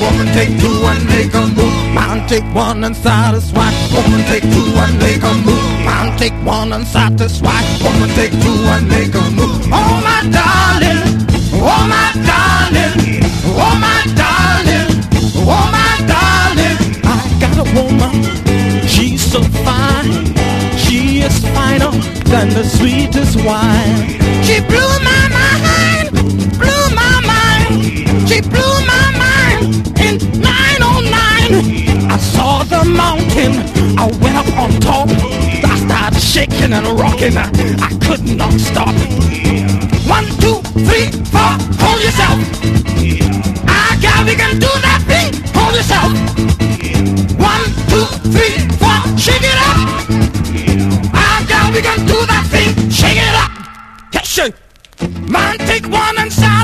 Woman take two and make a move. Man take one and satisfy. Woman take two and make a move. Man take one and satisfy. Woman take two and make a move. Oh my darling, oh my darling, oh my darling, oh my darling. I got a woman, she's so fine. She is finer than the sweetest wine. She blew my mind, blew my mind. She blew my mind in 909. I saw the mountain, I went up on top. I started shaking and rocking, I could not stop. 1, 2, 3, 4, hold yourself. I got we can do that thing, hold yourself. 1, 2, 3, 4, shake it up. We can do that thing, shake it up. Yes, sir. Man, take one and side.